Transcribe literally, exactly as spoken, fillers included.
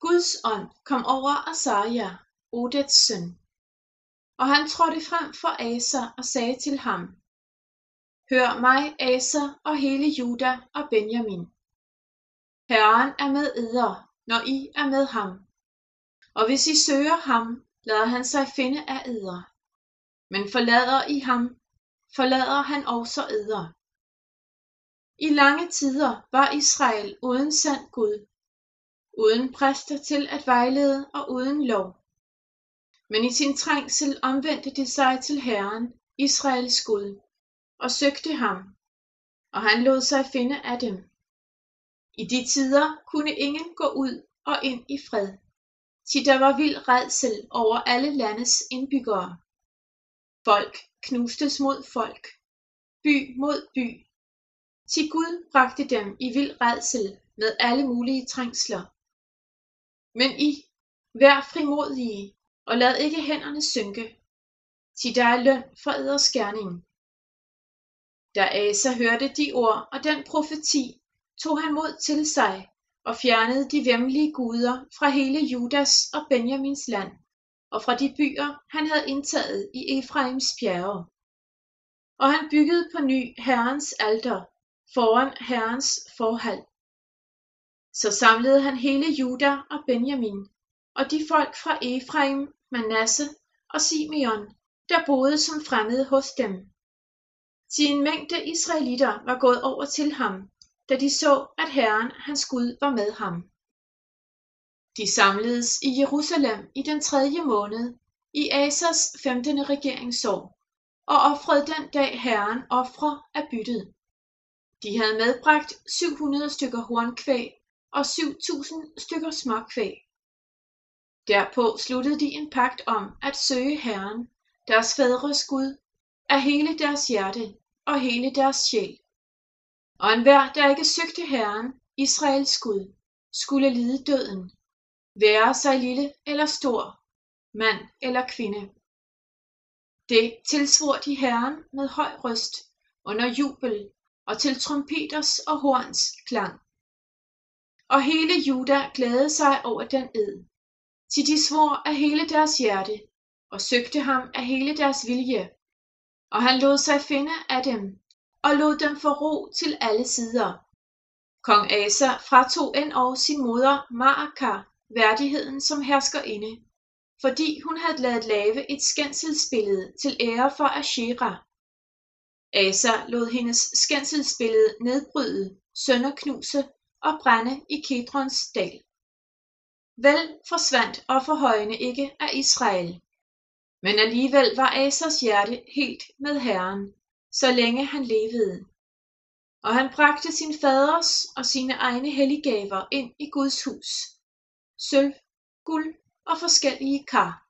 Guds ånd kom over Asaja, Odeds søn, og han trådte frem for Asa og sagde til ham: Hør mig, Asa og hele Juda og Benjamin. Herren er med eder, når I er med ham, og hvis I søger ham, lader han sig finde af eder. Men forlader I ham, forlader han også eder. I lange tider var Israel uden sand Gud, uden præster til at vejlede og uden lov. Men i sin trængsel omvendte de sig til Herren, Israels Gud, og søgte ham, og han lod sig finde af dem. I de tider kunne ingen gå ud og ind i fred, thi der var vild rædsel over alle landets indbyggere. Folk knustes mod folk, by mod by, thi Gud bragte dem i vild rædsel med alle mulige trængsler. Men I, vær frimodige, og lad ikke hænderne synke, thi der er løn for eders gerning. Da Asa hørte de ord og den profeti, tog han mod til sig og fjernede de væmmelige guder fra hele Judas og Benjamins land og fra de byer, han havde indtaget i Efraims bjerge. Og han byggede på ny Herrens alter foran Herrens forhal. Så samlede han hele Juda og Benjamin og de folk fra Efraim, Manasse og Simeon, der boede som fremmede hos dem. Til en mængde israelitter var gået over til ham, da de så, at Herren, hans Gud, var med ham. De samledes i Jerusalem i den tredje måned, i Asas femtende regeringsår, og ofrede den dag Herren ofre af byttet. De havde medbragt syv hundrede stykker hornkvæg og syv tusind stykker småkvæg. Derpå sluttede de en pagt om at søge Herren, deres fædres Gud, af hele deres hjerte og hele deres sjæl. Og enhver, der ikke søgte Herren, Israels Gud, skulle lide døden, være sig lille eller stor, mand eller kvinde. Det tilsvor de Herren med høj røst, under jubel og til trompeters og horns klang. Og hele Juda glædede sig over den ed, til de svor af hele deres hjerte og søgte ham af hele deres vilje, og han lod sig finde af dem og lod dem få ro til alle sider. Kong Asa fratog endog sin moder Maaka værdigheden som herskerinde, fordi hun havde ladet lave et skændselsbillede til ære for Ashera. Asa lod hendes skændselsbillede nedbryde, sønderknuse og brænde i Kedrons dal. Vel forsvandt offerhøjene ikke af Israel, men alligevel var Asas hjerte helt med Herren, så længe han levede. Og han bragte sin faders og sine egne helliggaver ind i Guds hus, sølv, guld og forskellige kar.